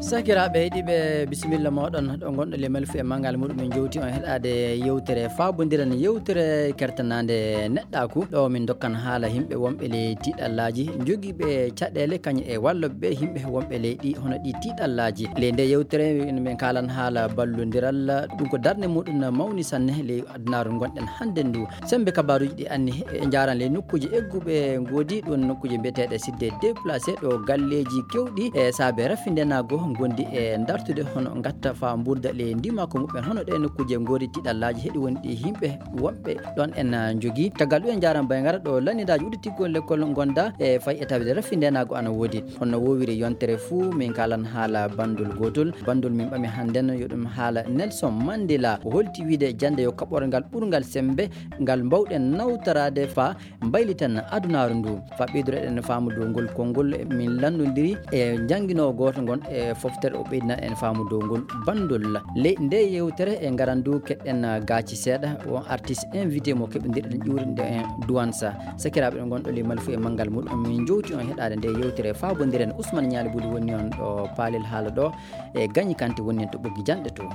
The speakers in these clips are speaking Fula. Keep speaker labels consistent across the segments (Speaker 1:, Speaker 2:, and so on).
Speaker 1: sakiraaɓe heɗiɓe bisimilla moɗon ɗo gonɗo le malfu e mangal muɗum en jewti on heɗade yewtere fabodiran yewtere kertanade neɗɗaku ɗo min dokkan haala yimɓe wonɓe le tiɗallaji joguiɓe caɗele kañum e walloɓeɓe yimɓe wonɓe leydi hono ɗi tiɗallaji le nde yewtere min kalan haala ballodiral ɗum ko darde muɗum mawni sanne le adunaru gonɗen hande ndu sembe kabaruji ɗi anni e jaran le nokkuji egguɓe goodi ɗum nokkuji biyeteɗe sidde déplacé ɗo galleji kewɗi e saabe rafindenago gondi e dartude hono gatta fa burda le ndimako muɓɓen hono ɗe nokkuje gori tiɗallaji heeɗi woni ɗi yimɓe wonɓe ɗon en jogui tagal ɗum en jaran bayngara ɗo lannidaji udditiggol l'école gonda e fayi établi rafindenago ana woodi honno wowiri yontere fou min kalan haala bandul gotol bandul min ɓami hannden yo ɗum haala Nelson Mandela o holti wiide jande yo kaɓɓore ngal ɓurgal sembe ngal mbawɗen nawtarade fa mbayliten adunaru ndu fa ɓeydureɗen famudu ngol konngol min landodiri e jangguinowo goto gon e foftere o ɓeydina en faamu dow ngol bandol ley nde yewtere e ngarandu keɗɗen gaaci seeɗa on artiste invité mo keɓodirɗen ƴuurde en duwansa sakiraɓe ɗo gonɗo le malfu e manggal muɗum min jowti on heɗade nde yewtere fabodiren Ousmane Ñaali Buli woni on ɗo paalel haala ɗo e Gagny Kanté woni en to ɓoggi janɗe to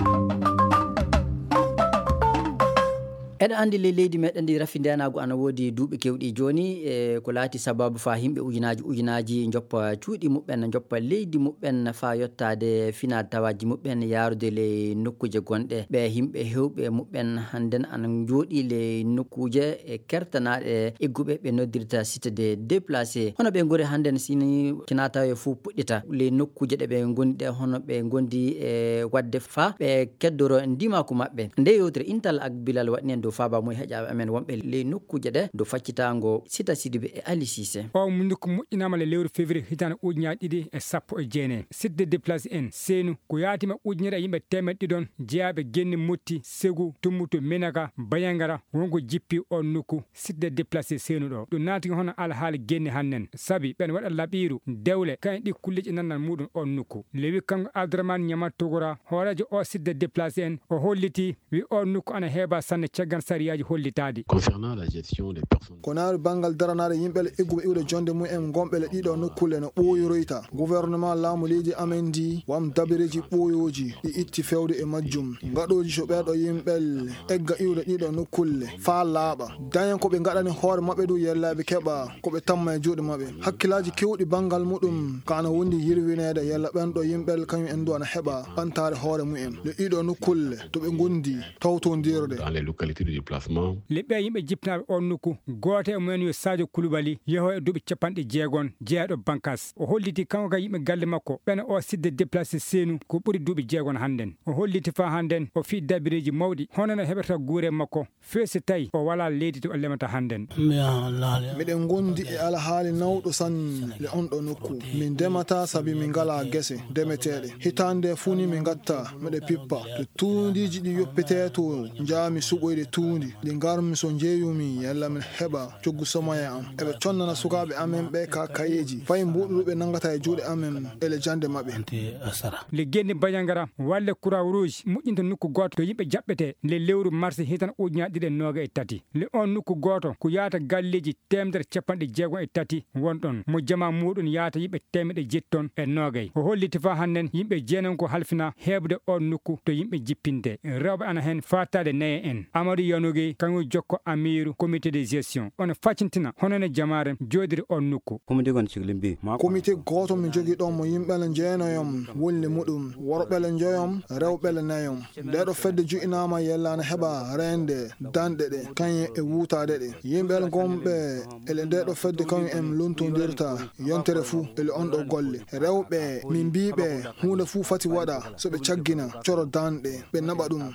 Speaker 1: eɗen andi le leydi meɗen ndi rafindenago ana woodi duuɓi kewɗi joni e ko laati sababu fa yimɓe ujunaji joppa cuuɗi muɓɓen joppa leydi muɓɓen fa yettade finade tawaji muɓɓen yarude le nokkuje gonɗe ɓe yimɓe hewɓe muɓɓen hannden ana jooɗi le nokkuje e kertanaɗe egguɓe ɓe noddirta cité de déplacé hono ɓe gori hannden sini tina tawe fou puɗɗita le nokkuje ɗe ɓe gondi ɗe hono ɓe gondi e wadde fa ɓe keddoro ndimako mabɓe nde yewtere intal ak bilal waɗni en faba moy heƴaɓe amen wonɓe ley nokkuje ɗe do faccitango Sita Sidibé e Ali Cissé
Speaker 2: o nokku moƴƴinama le lewru février hitande ujunaje ɗiɗi e sappo e jeenayi sidde déplacé en seenu ko yaatima ujunere e yimɓe temeɗɗe ɗiɗon jeeyaɓe Guenni Motti Ségou Tummuto Menaka Bayangara wonko jippi on nokku sidde déplacé seenu ɗo ɗum naati hono alhaali Guenni hannen saabi ɓen waɗa laɓiru dewle kayen ɗi kulleji nannan muɗum on nokku lewi kanko Abdourahmane Niamat Togora hoorejo o sidde déplacé en o holliti wi on nokku ana heeba sanne caggal sariyaji hollitadi
Speaker 3: concernant la gestion des personnes
Speaker 4: konaari bangal daranade yimɓele egguɓe iwde jonde mumen gomɓele ɗiɗo nokkule no ɓooyoroyta gouvernement laamu leydi amen ndi wam dabireji ɓooyoji ɗi itti fewde e majjum gaɗoji so ɓeɗo yimɓel egga iwde ɗiɗo nokkulle fa laaɓa dañen koɓe gaɗani hoore mabɓe du yellaɓe keɓa koɓe tamma e juuɗe mabɓe hakkillaji kewɗi bangal muɗum kana wondi yirwinede yalla ɓenɗo yimɓel kañum en du ana heɓa ɓantare hoore mumen le ɗiɗo nokkulle to ɓe gondi tawtodirde
Speaker 3: dans les localités de déplacement
Speaker 2: leɓɓe yimɓe jipnaɓe on nokku gooto e mumen yo Sadio Koulibaly yeeho e duuɓi capanɗe jeegon jeeyaɗo Bankas o holliti kanko kay yimɓe galle makko ɓen o sidde déplacé seenu ko ɓuri duuɓi jeegon hannden o holliti fa hannden o fi dabireji mawɗi hono no heɓata guure makko feesi tawi o wala leydi to o lemata hannden
Speaker 4: miɗen gondi e alhaali nawɗo sanne le on ɗo nokku min ndemata saabi min ngala gese ndemeteɗe hitande funi min gatta miɗe pippa to tuundiji ɗi yoppete to jaami suɓoyde tuundi ɗi garmi so jeeyumi yalla min heɓa coggu somoye am eɓe connana sukaɓe amen ɓe ka kayeji fayi mbuɗuɗuɓe nangata e juuɗe amen ele jande mabɓe
Speaker 2: le Guenni Bayangara walle Croix Rouge moƴƴinta nokku goto to yimɓe jaɓɓete le lewru mars hitan ujunaje ɗiɗi e noga e tati le on nokku goto ko yaata galleji temedere capanɗe jeegon e tati wonɗon mo jama muɗum yaata yimɓe temeɗe jetton e nogay o holliti fa hannen yimɓe jeenon ko halfina heɓde on nokku to yimɓe jippinte rewɓe ana hen fatade naye en Amadou Yanogué kanko jokko amiru comité de gestion on faccintina honone jamare jodiri on nokku
Speaker 4: comité goto mi jogui ɗon mo yimɓele jeenoyom wolli muɗum worɓele joyom rewɓele nayom ndeɗo fedde juinama yellana heɓa rende danɗe ɗe kañe e wuutade ɗe yimɓele gomɓe ele ndeɗo fedde kañum en lontodirta yontere fou ele on ɗo golle rewɓe min mbiɓe hunde fou fati waɗa soɓe caggina coro danɗe ɓe naɓa ɗum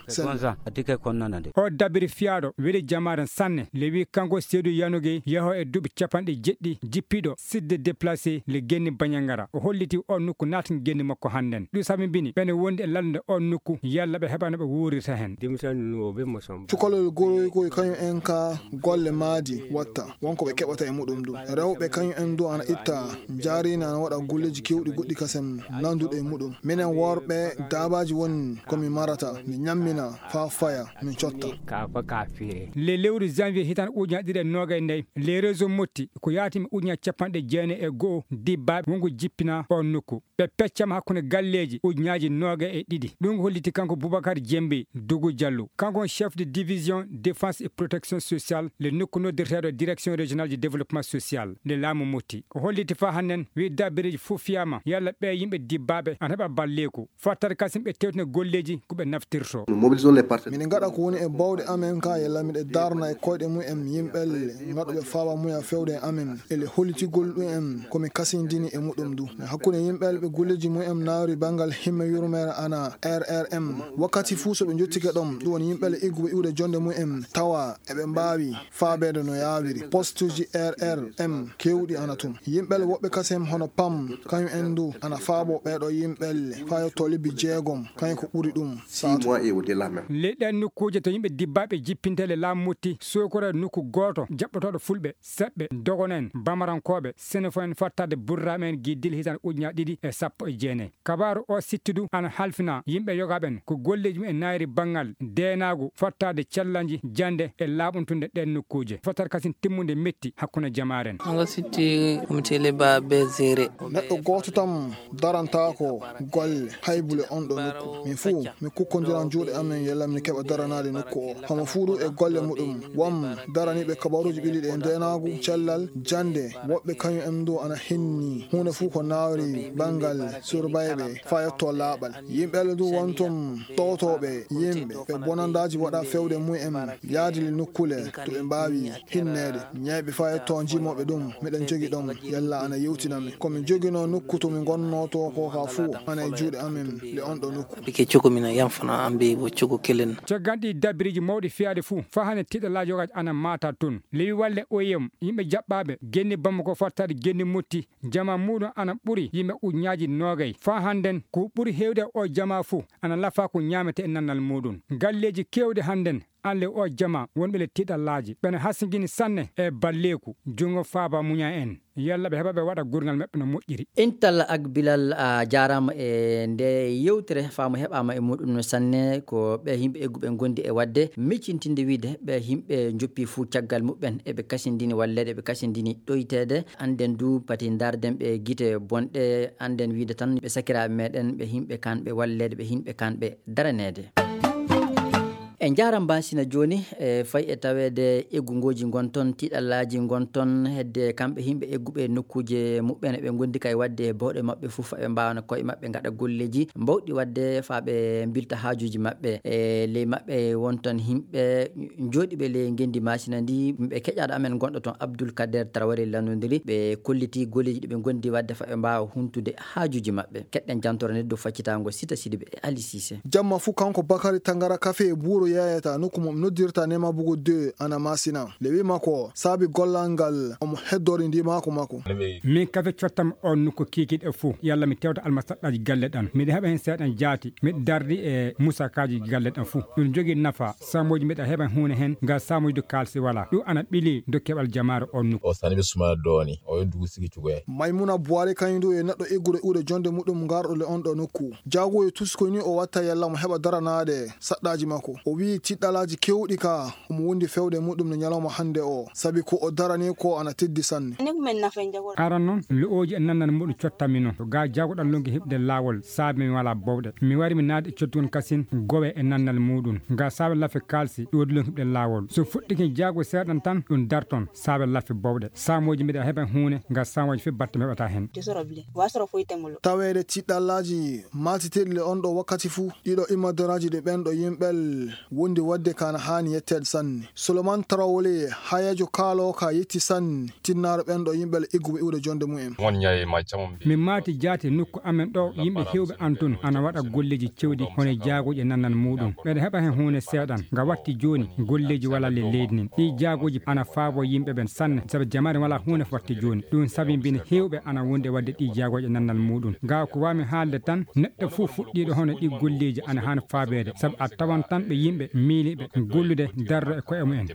Speaker 2: o dabiri fiyaɗo weɗi jamaren sanne lewi kanko Seydou Yanogué yeeho e duuɓi capanɗe jeɗɗi jippiɗo sidde déplacé le Guenni Bayangara o holliti on nokku natin Guenni makko hannden ɗum sami bini ɓene wondi e lalde on nokku yalla ɓe heɓano ɓe wurirta hen
Speaker 4: cukalol goroygoy kañum en ka golle maadi watta wonko ɓe keɓata e muɗum du rewɓe kañum en du ana itta jarina ana waɗa golleji kewɗi goɗɗi kasem nanduɗe e muɗum minen worɓe dabaji woni komin marata mi ñammina fa faya min cotta
Speaker 5: ka ko ka fire
Speaker 2: le lewru janvier hitan uña dire noga ndey le réseau motti ko yaatimi uña capande jeene e go dibbaɓe wongo jippina on nokku be peccam hakkunde galleji uñaji noga e ɗiɗi ɗum holliti kanko Boubacar Djembe Dougou Diallo kanko chef de division défense et protection sociale le nokku noddirteɗo direction régionale du développement social le laamu motti ko holliti fa hannen wi dabbereji fof fiyama yalla ɓe yimɓe dibbaɓe an heɓa balleku fattade kasim ɓe tewtine golleji koɓe naftirto
Speaker 4: min gaɗa ko woni e bawɗe amen ka yalla miɗe darna e koyɗe mumen yimɓelle gaɗoɓe fawa muya fewde e amen ele hollitigol ɗum komi kasindini e muɗum du hakkude yimɓel ɓe golleji mumen naari bangal himme yurmere ana RRM wakkati fuu so ɓe jottike ɗom ɗum woni yimɓele igguɓe iwde jonde mumen tawa eɓe mbawi faabede no yawiri postuji RRM kewɗi ana tum yimɓele woɓɓe kasem hono PAM kañum en du ana faabo ɓeɗo yimɓelle fa yetto lebbi 6 kañum ko ɓuri ɗum
Speaker 2: leɗɗen nokkuje to yimɓe dibbaɓe jippintele laamu motti sokora nokku goto jaɓɓotoɗo fulɓe seɓɓe dogonen bamarankoɓe senefo en fattade burraɓe en guiddil hitan uña 219 kabaru o sittudu ana halfina yimɓe yogaɓen ko golleji mumen naari bangal denagu fattade cellanji jande e laaɓuntunde ɗen nokkuje fattade kasin timmude metti hakkude jamaren
Speaker 6: anga sitti umtele ba bezere
Speaker 4: neɗɗo goto tam daranta ko golle haybule on ɗo nokku min fuu mi kukkodiran juuɗe amen yalla mi keɓa daranade nokku o homo fuuɗu e golle muɗum wam daraniɓe kabaruji ɓiliɗe e ndenagu cellal jande woɓɓe kañum en du ana hinni hunde fuu ko nawri bangal surbayɓe fa yetto laaɓal yimɓele du wontum ɗowtoɓe yimɓe ɓe bonandaji waɗa fewde mumen yaadili nokkule to ɓe mbawi hinnede ñayɓe fa yetto jimoɓe ɗum miɗen jogui ɗon yalla ana yewtinami komi joguino nokku to mi gonno to ko ka fuu ana e juuɗe amen le on ɗo nokku
Speaker 6: ɓike cogomina yamfana ambe bo cogo kelen
Speaker 2: cagganɗi dabbiriji mawɗi fiyade fuu fa hane tiɗalaji yogaji ana mata toon lewi walle oyem yimɓe jaɓɓaɓe genni bamako fattade genni motti jama muɗum ana ɓuuri yimɓe uñaji nogay fa handen ko ɓuuri hewde o jama fuu ana lafa ko ñamete e nannal muɗum galleji kewɗe handen alle o jama wonɓe le tiɗallaji ɓene hasigini sanne e balleku jungo faaba muña en yalla ɓe heɓa ɓe waɗa gurgal maɓɓe no moƴƴiri
Speaker 1: intal ak bilal a jarama e nde yewtere faamu heɓama e muɗum no sanne ko ɓe yimɓe egguɓe gondi e wadde miccintinde wiide ɓe yimɓe joppi fuu caggal muɓɓen eɓe kasindini wallede eɓe kasindini ɗoytede anden du pati darden ɓe guite bonɗe anden wiide tan ɓe sakiraɓe meɗen ɓe yimɓe kanɓe wallede ɓe yimɓe kanɓe daranede en jaram basina joni e fay e tawede eggugoji gonton tiɗallaji gonton hedde kamɓe yimɓe egguɓe nokkuje muɓɓene ɓe gondi kay wadde bawɗe mabɓe foof ɓe mbawna koye mabɓe gaɗa golleji mbawɗi wadde faaɓe bilta hajuji mabɓe e ley mabɓe wonton yimɓe joɗiɓe ley gendi masina ndi ɓe keƴaɗo amen gonɗo toon Abdoul Kader Traoré Lanodiri ɓe kolliti golleji ɗiɓe gondi wadde faaɓe mbawa huntude hajuji mabɓe keɗɗen jantore neddo faccitago Sita Sidibé e Ali Cissé
Speaker 4: jamma fuu kanko Bakary Tangara Café e buuro yeyata nokku mo noddirta nema bugo 2 ana masina le wima ko saabi gollal ngal omo heddori ndi mako
Speaker 2: min kafe cottam on nokku kikiɗe fuu yalla mi tewta almasaɗɗaji galle ɗan miɗa heɓa hen seeɗan jaati miɗa dardi e musakaji galle ɗan fuu ɗum jogui nafa samoji mbiɗa heɓa hunde hen ngal samoji do kalsi wala ɗum ana ɓiili do keɓal jamare on nokku
Speaker 7: o sani ɓe suma doni o yoddugu sigi cugoye
Speaker 4: Maimouna Boire kañdu e neɗɗo eggude uwde jonde muɗum garɗo le on ɗo nokku jaago e tusko ni o watta yalla mo heɓa daranade saɗɗaji makko o wi tiɗɗalaji kewɗi ka omo wondi fewde muɗum no ñalawma hande o sabi ko o darani ko ana teddi sanne
Speaker 2: aran noon lo'oji e nannana muɗum cottami noon to ga jagoɗan longue heɓde lawol saabi mi wala bawɗe mi wari mi naade e cottugon kasin gowe e nannal muɗum ga saabe laffe kalsi ɗodi lon heɓde lawol so fuɗɗiki jaago seeɗan tan ɗum darton saabe laffe bawɗe samoji mbiɗa heɓa hunde ga samoji fe batte mi heɓata hen
Speaker 4: tawede tiɗɗallaji matiteɗi le on ɗo wakkati fuu ɗiɗo imadaraji ɗe ɓenɗo yimɓel wondi wadde kana hani yettede sanne Souleymane Traoré hayajo kaalo ka yetti sanne tinnaɗo ɓenɗo yimɓel egguɓe iwde jonde mumen
Speaker 2: min maati jaati nokku amen ɗo yimɓe hewɓe antun ana waɗa golleji cewɗi hono jaagoji e nannal muɗum ɓeɗa heɓa hen hunde seeɗan nga watti joni golleji wala le leydi nin ɗi jaagoji ana faabo yimɓe ɓen sanne saabu jamare wala hunde fo watti joni ɗum saabi mbino hewɓe ana wonde wadde ɗi jaagoji e nannal muɗum ga ko wami haalde tan neɗɗo foof fuɗɗiɗo hono ɗi golleji ana hani faabede saabu a tawan tan ɓe yimɓe yimɓe miiliɓe gollude darro e koye mumen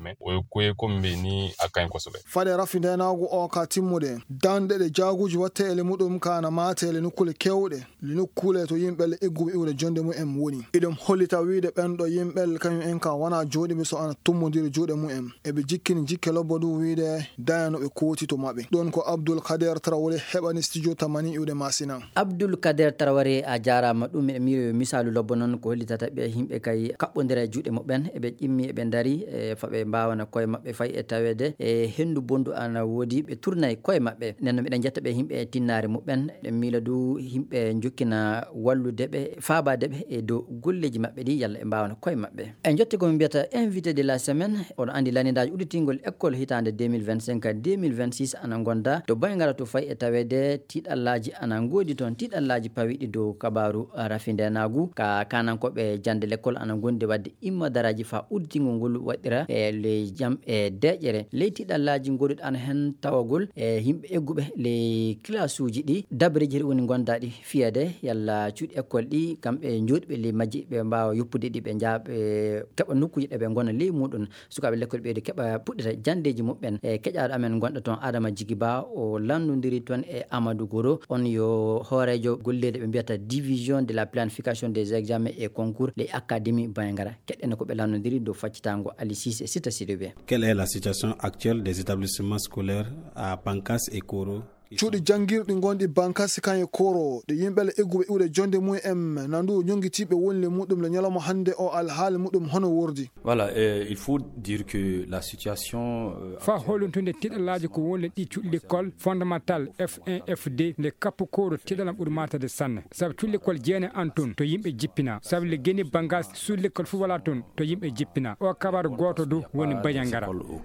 Speaker 4: fade rafindenagu o ka timmude dande ɗe jaaguji watte ele muɗum kana matele nukkule kewɗe le nukkule to yimɓel egguɓe iwde jonde mumen woni iɗum hollita wiide ɓenɗo yimɓel kañum en ka wona joɗiɓe so ana tummodiri juuɗe mumen eɓe jikkini jikke lobbo du wiide dayanoɓe kooti to maɓɓe ɗon ko Abdoul Kader Traoré heɓani studio tamani iwde masina.
Speaker 1: Abdoul Kader Traoré a jarama ɗum e miiro misalu lobbo noon ko hollitata ɓe yimɓe kay kaɓɓodira e juuɗe muɓen eɓe ƴimmi eɓe daari faɓe mbawana koye maɓɓe fayi e tawede e hendu bondu ana woodi ɓe tournayi koye maɓɓe nenno miɗen jetta ɓe yimɓe e tinnare muɓen ɓe miila du yimɓe jokkina walludeɓe faabadeɓe e dow golleji maɓɓe ɗi yalla ɓe mbawana koye maɓɓe en jotti komi mbiyata invité de la semaine oɗo andi lanidaji uɗitingol école hitande 2025 2026 ana gonda to bayngara to fayi e tawede tiɗallaji ana goodi toon tiɗallaji pawiɗi dow kabaru rafindenagu ka kanankoɓe jande l'école ana gondi wadde immadaraji fa uddingol ngol waɗira e le jam e deƴƴere ley tiɗallaji goduɗo ana hen tawagol e yimɓe egguɓe le classe uji ɗi dabareji heɗi woni gondaɗi fiyede yalla cuuɗi école ɗi kamɓe joɗiɓe le majji ɓe mbawa yoppude ɗi ɓe jaaɓe keɓa nokkuji ɗe ɓe gona ley muɗum sukaɓe l'école ɓeyde keɓa puɗɗita jandeji muɓɓen e keƴaɗo amen gonɗo toon Adama Djigui Ba o landodiri toon e Amadou Goro on yo hoorejo gollede ɓe mbiyata division de la planification des examens et concours les académies Bayngara keɗɗene ko ɓe landodiri dow faccitango Ali Cissé Sita Sidibé.
Speaker 5: Quelle est la situation actuelle des établissements scolaires à Bankas et Koro?
Speaker 4: cuuɗi janngirɗi gonɗi bankasi kan e koro ɗe yimɓele egguɓe iwde jonde mumen nandu ñongitiɓe woni le muɗum le ñalawma hannde o alhaali muɗum hono wordi.
Speaker 8: Voilà, il faut dire que la situation
Speaker 2: fa holuntude tiɗalaji ko woni ɗi cuuɗi l'école fondamentale F1 F2 le kappu koro tiɗalam ɓuuri matade sanne saabu cuuɗi l'école jeene an toon to yimɓe jippina saabu le gueni bangas suuɗi l'école fu wala toon to yimɓe jippina o kabaru goto du woni Bandiagara.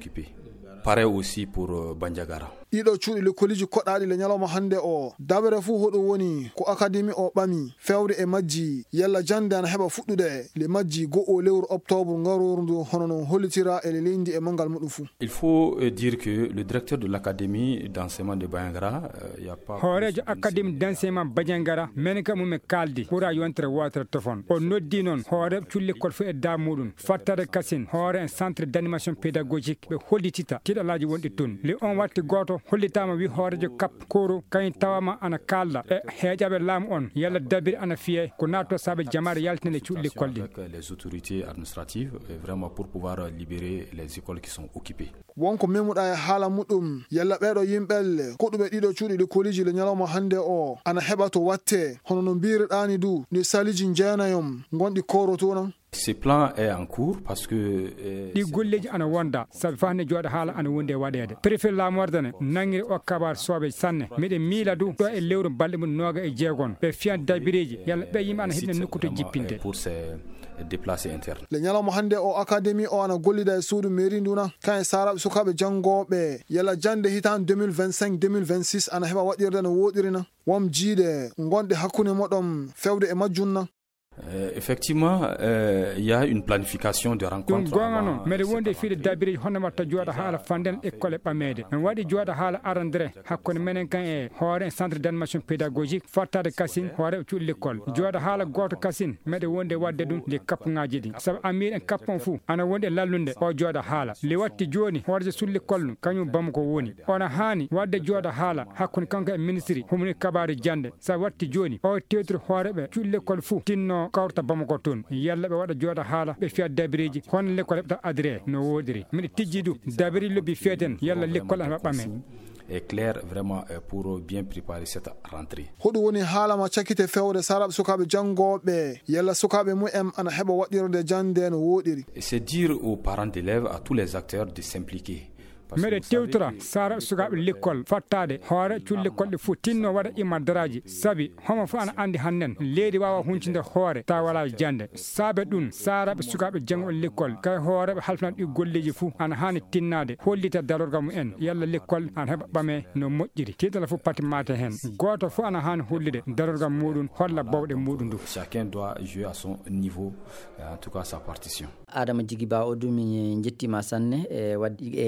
Speaker 8: Pareil aussi pour Bandiagara.
Speaker 4: ɗiɗo cuuɗi lekkoliji koɗɗaɗi le ñalawma hannde o dabere fuu hoɗum woni ko académie o ɓami fewde e majji yalla jande ana heɓa fuɗɗude le majji go'o lewru octobre ngaroru ndu hono no hollitira e le leydi e mangal muɗum fuu.
Speaker 8: Il faut dire que le directeur de l'académie d'enseignement de Bandiagara y a pas
Speaker 2: hoorejo académie d'enseignement Bandiagara men kam mumen kaldi ɓura yontere wotere téléphone o noddi noon hooreɓe cuuɗi l'école fo e da muɗum fattade Kassine hoore un centre d'animation pédagogique ɓe hollitita tiɗalaji wonɗi toon le on watti goto hollitama wi hoorejo kap koro kañ tawama ana kalda e heeƴaɓe laamu on yalla dabiri ana fiye ko natto saabe jamare yaltinede cuuɗi l'école ɗi.
Speaker 8: Les autorités administratives vraiment pour pouvoir libérer les écoles qui sont occupées.
Speaker 4: wonko memuɗa e haala muɗum yalla ɓeɗo yimɓelle koɗuɓe ɗiɗo cuuɗi l'écoliji le ñalawma hannde o ana heɓa to watte hono no mbiriɗani du ni saliji jeenayom gonɗi koro tonan.
Speaker 8: Ce plan est en cours parce que
Speaker 2: ɗi golleji ana wonda sabi fa hande jooɗo haala ana wondi e waɗede préfet lamordane nangiri o kabar soɓe sanne miɗen miila du ɗo e lewru balɗe mum 26 ɓe fiyan dabireji yalla ɓe yimɓe ana heɗine nokku to jippinte
Speaker 8: pour ces déplacés internes.
Speaker 4: le ñalawma hannde o académie o ana gollida e suudu mairie nduna kan e saraɓe sukaɓe janggoɓe yalla jande hitan 2025 2026 ana heɓa waɗirde no woɗirina wom jiiɗe gonɗe hakkude moɗon fewde e majjunna.
Speaker 8: Effectivement, il y a une planification de rencontres.
Speaker 2: Gonga mais wonde fiide dabiri hono watta jooɗa haala fanden école ɓamede en waɗi jooɗa haala arandre hakkude menen kan e hoore centre d'animation pédagogique fattade Kassine hoore cuuɗi l'école jooɗa haala goto Kassine meɗe wonde wadde ɗum le kappuŋaji ɗi saabu amir en kappon fou ana wonde lallunde o jooɗa haala le watti joni hoorejo suuɗi l'école nu kañum Bamako woni ona hani wadde jooɗa haala hakkude kanko e ministre humni kabaru jande saabu watti joni o tewtiri hooreɓe cuuɗi l'école fou tinno kawrta Bamako toon yalla ɓe waɗa jooɗa haala ɓe fiya dabireji hono l'école heɓta adré no wodiri miɗe tijji du dabiri lobbi fiyeten yalla l'école ana ɓame
Speaker 8: est clair vraiment pour bien préparer cette rentrée.
Speaker 4: Hoɗum woni haalama cakkite fewde saraɓe sukaɓe janggoɓe yalla sukaɓe mumen ana heɓa waɗirde jande no woɗiri.
Speaker 8: C'est dire aux parents d'élèves, à tous les acteurs de s'impliquer.
Speaker 2: meɗe tewtora sara sukaɓe l'école fattade hoore cuuɗi l'école ɗe fof tinno waɗa imadaraji sabi homo fof ana andi hannen leydi wawa huncide hoore ta wala jande saabe ɗum saraɓe sukaɓe jangoɓe l'école kay hooreɓe halfinaɗe ɗi golleji fou ana hani tinnade hollita darorgal mumen yalla l'école ana heɓa ɓame no moƴƴiri titala fof pati mate hen goto fof ana hani hollide darorgal muɗum holla bawɗe muɗum du.
Speaker 8: Chacun doit jouer à son niveau, en tout cas sa partition.
Speaker 1: Adama Djigui Ba o dumi jettima sanne e waddi e gaji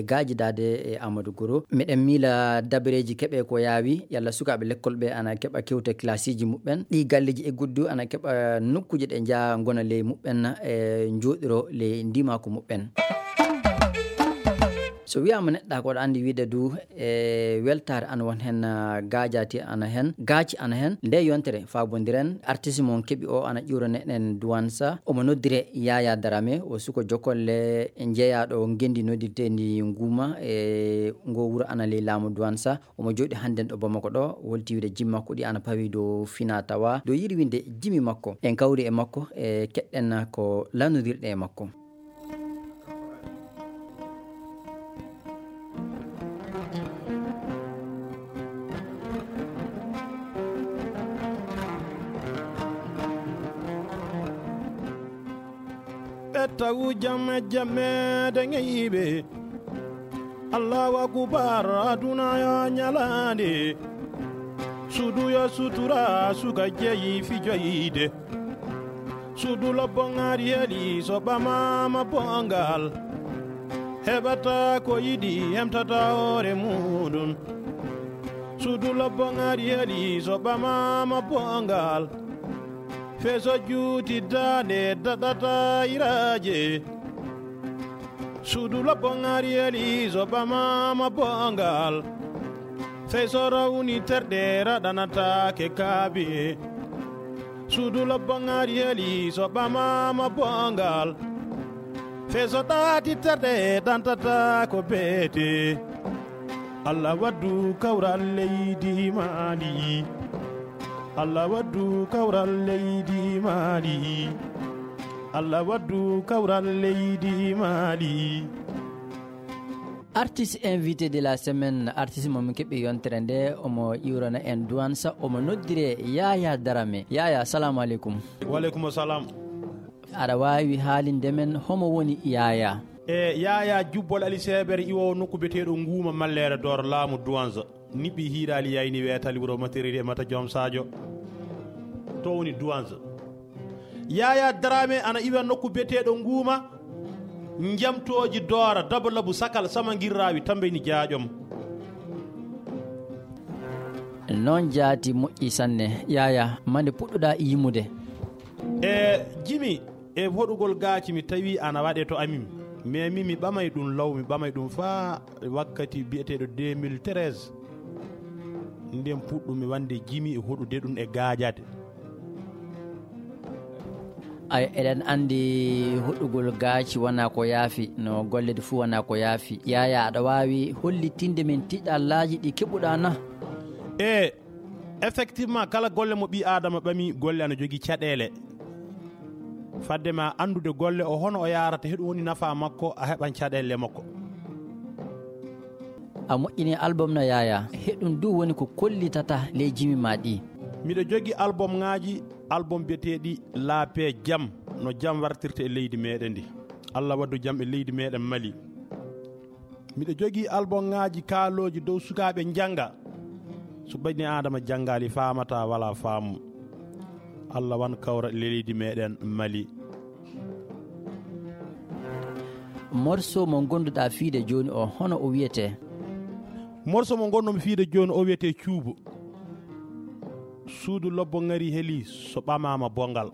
Speaker 1: hettade e Amadou Goro meɗen miila dabareji keɓe ko yaawi yalla sukaɓe l'école ɓe ana keɓa kewte classe ji muɓɓen ɗi galleji e guddu ana keɓa nokkuje ɗe jaa gona ley muɓɓen e jooɗiro ley ndimako muɓɓen. So wiyama neɗɗa ko andi wiide du e weltare ana won hen gajati ana hen gaaci ana hen nde yontere fabodiren artiste mon keeɓi o ana ƴiwra neɗɗen Douane omo noddire Yaya Darame o suko jokolle jeeyaɗo gendi noddirtendi Nguma e ngo wuuro ana ley laamu Douane omo jooɗi hannden ɗo Bamako ɗo wolti wiide jimmi makko ɗi ana pawi dow fina tawa dow yiɗi winde jimi makko en kawri e makko e keɗɗen ko lannodirɗe e makko.
Speaker 9: tawu jamme jamme de ngeyiɓe Allahu akbar aduna yo nyalande sudu yo sutura suka jeyi fi joyide sudu lobbongari heli so ɓamama bongal heɓata ko yiɗi hemtata hoore muɗum sudu lobbongari heli so ɓamama bongal feso juuti dande daɗata iraje sudu lobbongari heli so ɓamama bongal feso rawni terɗe raɗanata ke kaabi sudu lobbongari heli so ɓamama bongal feso ɗaati terɗe ɗantata ko beete Allah waddu kawral leydi Mali Allah waddu kawral leydi Mali Allah waddu kawral leydi Mali.
Speaker 1: Artiste invité de la semaine artiste mo min keɓi yontere nde omo iwrana en Douane omo noddire Yaya Darame. Yaya assalamu aleykum.
Speaker 9: Waleykum salam.
Speaker 1: Aɗa wawi haalinde men homo woni Yaya?
Speaker 9: Yaya jubbol ali seɓere iwo nokku beteɗo Nguma mallere dor laamu Douane niɓɓi hiiɗali yayni weetali wuro matériel mata joom Sadio to woni Douane. Yaya Darame ana iwa nokku beteɗo Nguma jamtoji doora dabalabu sakal sama girrawi tambeni jaaƴom.
Speaker 1: Non jaati moƴƴi sanne. Yaya mande puɗɗuɗa yimude?
Speaker 9: Jimi e hoɗugol gaaci mi tawi ana waɗe to amin mais mi ɓamay ɗum law mi ɓamay ɗum fa wakkati biyeteɗo 2013 nden puɗɗumi wande jimi e hoɗude ɗum e gaajade.
Speaker 1: Ay eɗen andi hoɗugol gaaci wona ko yaafi no gollede fuu wona ko yaafi. Yaya aɗa wawi hollitinde min tiɗallaji ɗi keɓuɗa na?
Speaker 9: Effectivement kala golle mo ɓi adama ɓami golle ana jogui caɗele fadde ma andude golle o hono o yarata heɗum woni nafa makko a heɓan caɗele makko.
Speaker 1: A moƴƴini album na Yaya heɗum du woni ko kollitata ley jimi ma ɗi?
Speaker 9: Miɗo jogui album ngaji album biyeteɗi laape jam no jam wartirta e leydi meɗen ndi Allah waddu jam e leydi meɗen Mali. Miɗo jogui album ngaji kaaloji dow sukaɓe janga so ɓayni adama jangali famata wala faamu Allah wan kawra leydi meɗen Mali.
Speaker 1: Morceau mo gonduɗa fiide joni o hono o wiyete?
Speaker 9: Morceau mo gonnomi fiide joni o wiyete Cuubu. Suudu lobbo ngari heli so ɓamama bongal.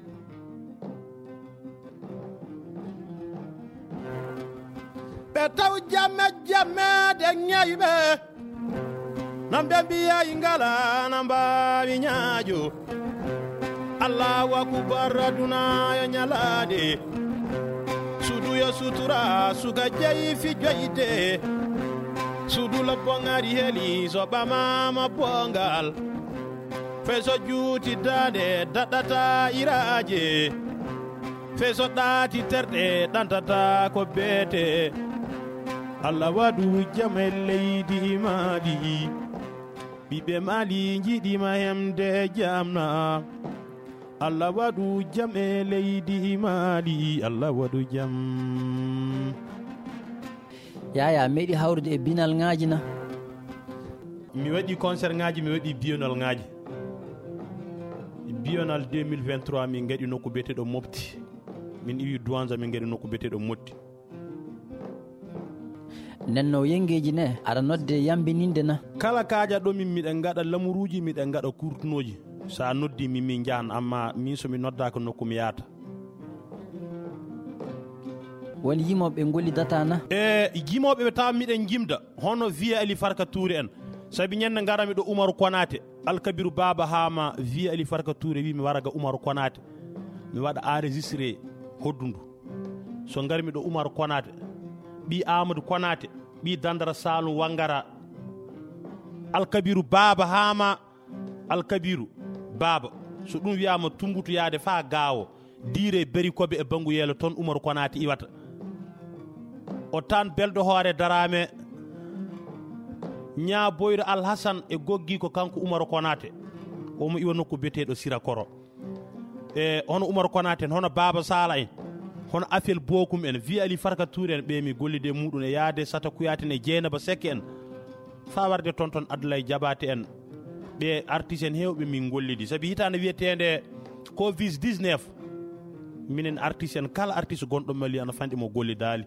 Speaker 9: Ɓe taw jamme jamme de ñayɓe nambe mbiyayi ngala na mbawi ñaajo Allahu akbar aduna yo ñalade suudu yo sutura suka jeyi fi joyde suudu lobbo ngari heli so ɓamama bongal feso juuti dande daɗɗata iraje feso ɗaati terɗe ɗantata ko beete Allah waɗu jam e leydi Mali ɓiɓɓe Mali jiɗima hemde jamna Allah waɗu jam e leydi Mali Allah waɗu jam.
Speaker 1: Yaya meɗi hawrude e binal ngaji na?
Speaker 9: Mi waɗi concert ngaji mi waɗi biennal ngaji. Biennal 2023 min gaɗi nokku beteɗo Mopti min iwi Douane min gaɗi nokku beteɗo Motti.
Speaker 1: nenno yengeji ne aɗa nodde yambininde na
Speaker 9: kala kaja ɗo min miɗen gaɗa lamuruji miɗen gaɗa kurtunoji sa noddi min jahan amma min somi noddaka nokku mi yaata
Speaker 1: woni yimoɓe gollidata na
Speaker 9: yimoɓe ɓe tawa miɗen jimda hono wiye Ali Farka Touré en saabi ñande garami ɗo Umaru Konate Alkabiru Baba Hama wiye Ali Farka Touré wi mi wara ga Umaru Konate mi waɗa enregistré hoddundu so garmi ɗo Umaru Konate ɓi Amadou Konate ɓi Dandara Salum Wangara Alkabiru Baba Hama Alkabiru Baba so ɗum wiyama tumbutu yaade fa gawo diire beri koɓe e bangu yeelo toon Umaru Konate iwata o tan belɗo hoore darame ñaa boyɗo Alhassane e goggi ko kanko Umaru Konate omo iwa nokku biyeteɗo Sira Koro e hono Umaru Konate en hono Baba Sala en hono Afel Bokum en wiye Ali Farka Touré en ɓe mi gollide muɗum e yaade Sata Kuyaten e Dieynaba Seck en fa warde toon Abdoulaye Diabaté en ɓe artiste en hewɓe min gollidi saabi hitande wiyetede Covid-19 minen artiste en kala artiste gonɗo Mali ana fanɗi mo gollidali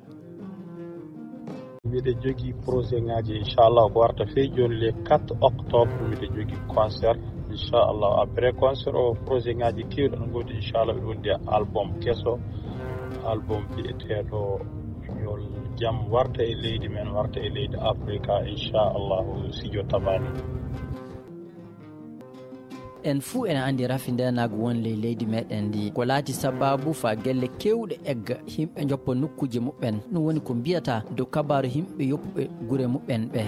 Speaker 10: miɗe jogui projet ngaji inchallah ko warta fey joni le 4 octobre miɗe jogui concert inchallah après concert o projet ngaji kewɗi ɗo godi inchallah ɓe wondi album kesso album biyeteɗo yol jaam warta e leydi men warta e leydi Africa inchallah Sidio Tabani
Speaker 1: en fuu ene andi rafi ndenago wonle leydi meɗen ndi ko laati sababu fa gelle kewɗe egga yimɓe joppa nokkuji muɓɓen ɗum woni ko mbiyata dow kabaru yimɓe yoppuɓe guure muɓɓen ɓe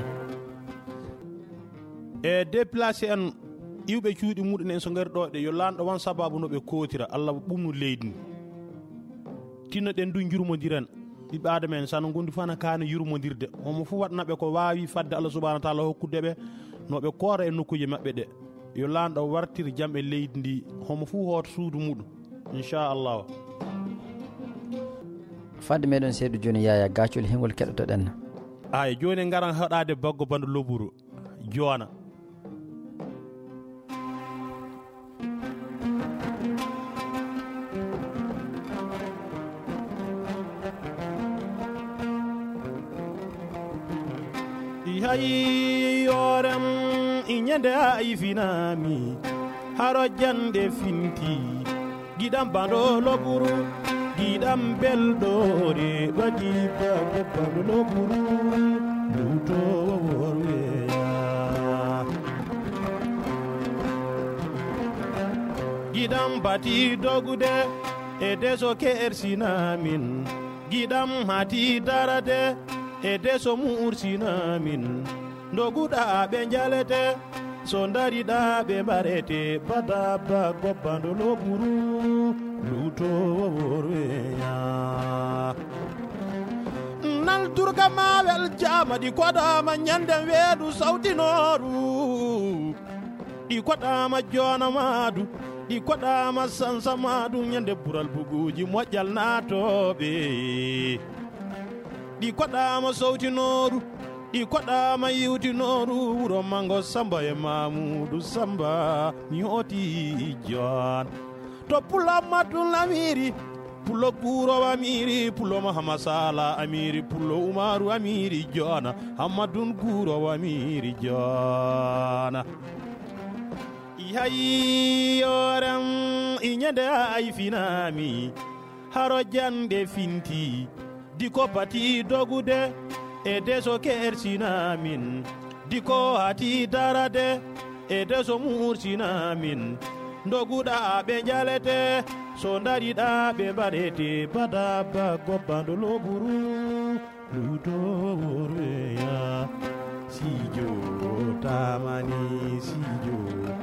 Speaker 9: e déplacé en iwɓe cuuɗi muɗum en so gari ɗo ɗe yo lanɗo won sababu no ɓe kotira Allah ɓumnu leydi ndi tinno ɗen du jurmodiren ɓiɓɓe adama en sano gondi fana kane yurmodirde homo fuu waɗnaɓe ko wawi fadde Allah subahanahu wa taala hokkudeɓe noɓe koora e nokkuji mabɓe ɗe yo lanɗo wartir jaam e leydi ndi homo fuu hoto suudu muɗum inchallah
Speaker 1: fadde meɗen seeɗu joni Yaya gacol hengol keɗotoɗen
Speaker 9: ay joni garan haɗade baggo bando loburu jona hay yorem iñande ay finami haro jande finti giɗam bando loburu giɗam belɗore ɓaɗi bago bando loburu luto worweya giɗam bati dogude e deso ke ersinamin giɗam hati darade e deso mursinamin doguɗa ɓe jalete so dariɗa ɓe mbarete bada baggo bando loburu luto worweya nal durga mawel jama ɗi koɗama ñanden weedu sawtinoru ɗi koɗama jona madu ɗi koɗama sansa madu ñande bural buguji moƴƴal natoɓe ɗi koɗama sawtinoru ɗi koɗama yiwtinoru wuro mango Samba e Mamoudou Samba mi hoti jon to pulo matul amiri pulo gurowo amiri pulo Mahama Sala amiri pulo Umaru amiri jona Hammadun gurowo amiri jona hay yoram iñande ay finami haro jande finti diko pati dogude e deso ke ersinamin diko hati darade e deso mursinamin doguɗa ɓe jalete so dariɗa ɓe mbaɗete bada baggo bando loburu luto worweya Sidio tamani Sidio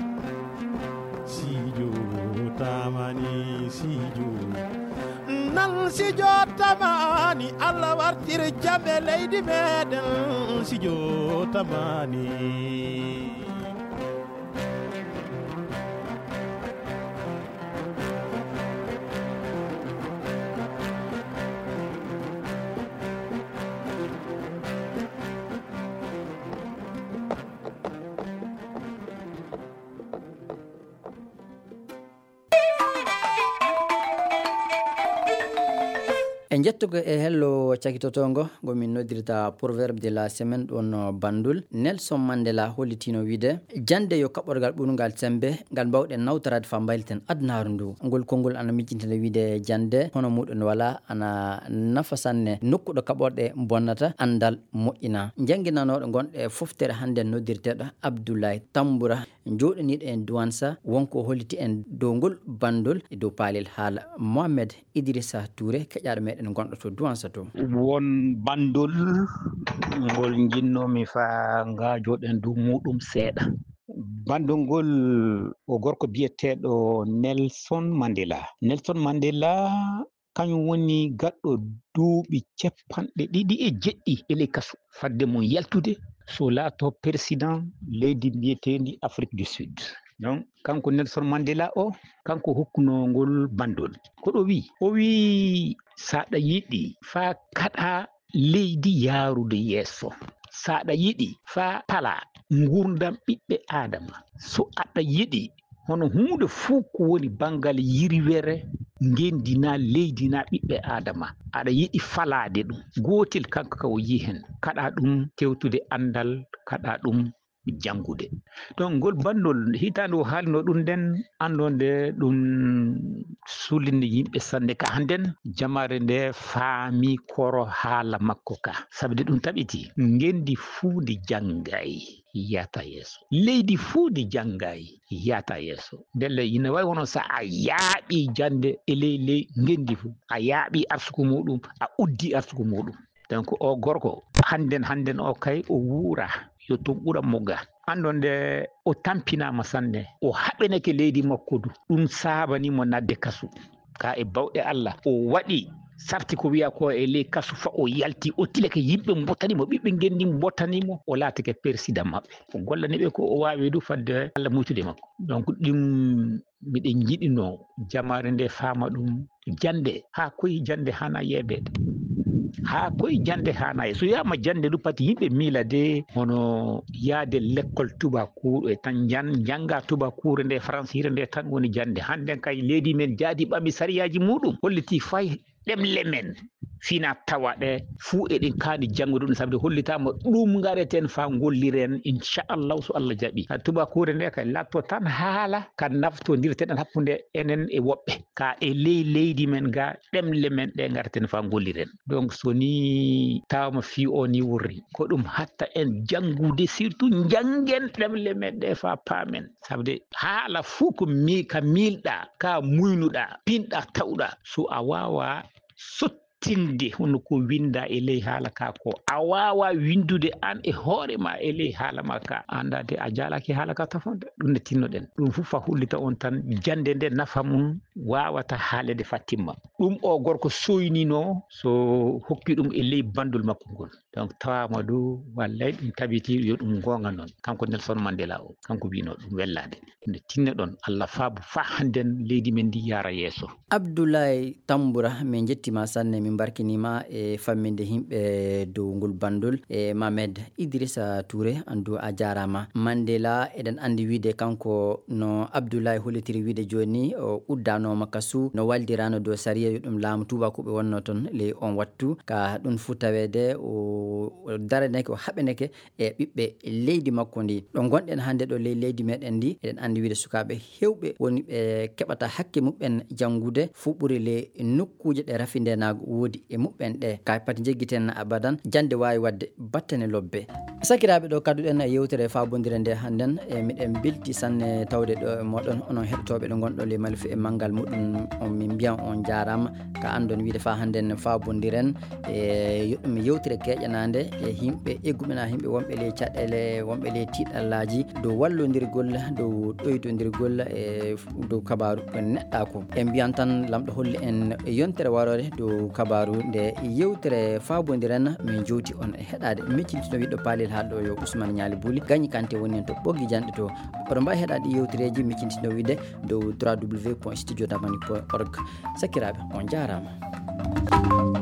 Speaker 9: tamani Sidio nan Sidio tamani Allah wartire jamme leydi meɗen Sidio tamani
Speaker 1: en jettugo e hello cakitotongo gomin noddirta proverbe de la semaine ɗon bandul. Nelson Mandela hollitino wiide jande yo kaɓɓorgal ɓurgal sembe ngal mbawɗen nawtorade fa mbayliten adnaru ndu. Ngol konngol ana miccintene wiide jande hono muɗum wala ana nafa sanne nokkuɗo kaɓorɗe bonnata andal moƴƴina. Jangguinanoɗo gonɗe foftere hande noddirteɗo Abdoulaye Tamboura joɗaniɗo en duwansa wonko holliti en dow ngol bandol e dow palel haala. Mohamed Idrissa Touré keƴaɗo meɗen gonɗo to duwansa to.
Speaker 11: Won bandol ngol jinnomi fa ngajoɗen du muɗum seeɗa. Bandol ngol o gorko biyeteɗo Nelson Mandela kañum woni gaɗɗo duuɓi 207 e ley kaso fadde mum yaltude so laato président leydi mbiyetendi Afrique du Sud. Donc kanko Nelson Mandela o kanko hokkuno ngol bandol ko ɗo wi o wi saɗa yiɗi fa kaɗa leydi yaarude yeeso, saɗa yiɗi fa pala ngurdam ɓiɓɓe adama, so aɗa yiɗi hono hunde fuu ko woni bangal yiriwere ngendina leydi na ɓiɓɓe adama aɗa yiɗi falade ɗum gotel kanko ka o yi hen kaɗa ɗum kewtude andal kaɗa ɗum jangude. Donc ngol bandol hitande o haalino ɗum nden andonde ɗum sulinde yimɓe sanne ka handen jamare nde faami koro haala makko ka sabde ɗum taɓiti ngendi fuude janggay yata yeeso, leydi fuude janggay yata yeeso. Ndelle ina wawi wono sa a yaaɓi jande e ley ngendi fu a yaaɓi arsugo muɗum a uddi arsugo muɗum. Donc o gorko handen o kay o wuura yo tum ɓura mogga andonde o tampinama sanne o haɓenake leydi makko du ɗum sabanimo nadde kasu ka e bawɗe Allah o waɗi sarti ko wiya ko e ley kasu fa o yalti o tilake yimɓe bottanimo ɓiɓɓe ngendi bottanimo o laatake président maɓɓe o gollaniɓe ko o wawi du fadde Allah muytude makko. Donc ɗum miɗen jiɗino jamare nde faama ɗum jande ha koye jande hana yeɓede ha koye jande hanayi so yama jande ɗum pati yimɓe miilade hono yaade l'école tubakour e tan janga tubakour nde France hire nde tan woni jande. Hande kay leydi men jaadi ɓammi sariyaji muɗum holliti fay ɗemle men fina tawa ɗe fuu eɗen kaani janngude ɗum sabde hollitama ɗum gareten fa golliren inchallahu so Allah jaɓi. Tubakure nde kay latto tan haala ka naftodirteɗen hakkude enen e woɓɓe ka e leydi men ga ɗemle men ɗe gareten fa golliren. Donc so ni tawma fi o ni wurri ko ɗum hatta en janngude surtout janggen ɗemle men ɗe fa paamen sabde haala fuu ko ka milɗa ka muynuɗa pinɗa tawɗa so a wawa sottinde hono ko winda e ley haala ka ko a wawa windude an e hoore ma e ley haala ma ka andade a jaalaki haala ka tafonde ɗum ne tinnoɗen ɗum fof fa hullita on tan jande nde nafa mum wawata haalede fatimma ɗum o gorko soynino so hokki ɗum e ley bandol makko ngol. Donc tawama du wallay ɗum tabiti yo ɗum gonga noon kanko Nelson Mandela o kanko wino ɗum wellade nde tinne ɗon Allah faabu fa handen leydi men ndi yaara yeeso.
Speaker 1: Abdoulaye Tamboura min jettima sanne min barkinima e famminde himɓe dow ngol bandol e Mohamed Idrissa Touré andu a jarama. Mandela eɗen andi wiide kanko no Abdoulaye hollitiri wiide joni o uddanoma kasu no waldirano dow sariya yo ɗum laamu tubakoɓe wonno toon ley on wattu ka ɗum fu tawede o daraneke o haɓeneke e ɓiɓɓe leydi makko ndi. Ɗo gonɗen hande ɗo ley leydi meɗen ndi eɗen andi wiide sukaɓe hewɓe woni ɓe keɓata hakke muɓɓen janggude fu ɓuuri ley nokkuje ɗe rafindenago woodi e muɓɓen ɗe ka pati jeggiten abadan jande wawi wadde battane lobbe. Sakiraɓe ɗo kadduɗen e yewtere fabodire nde hannden e miɗen belti sanne tawde ɗo e moɗon onon heɗotoɓe ɗo gonɗo le Malfi e manggal muɗum on min mbiyan on jarama ka andon wiide fa hannden fabodiren e yoɗɗum yewtere keƴanade e himɓe eggumena himɓe wonɓe ley caɗele wonɓe ley tiɗallaji dow wallodirgol dow ɗoydodirgol e dow kabaru ko neɗɗa ko en mbiyan tan lamɗo holli en yontere warore dow kabaru nde yewtere fabodiren min jowti on e heɗade meccintino wiɗɗo palel haalɗo yo Ousmane Niali Bouli gañi kante woni en to ɓoggi janɗe to oɗo mbawi heɗade yewtereji meccintino wiide dow www.studiodamani.org. Sakiraɓe on jarama.